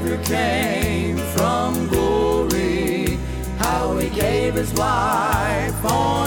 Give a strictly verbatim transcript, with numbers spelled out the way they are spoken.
Savior came from glory, how he gave his life on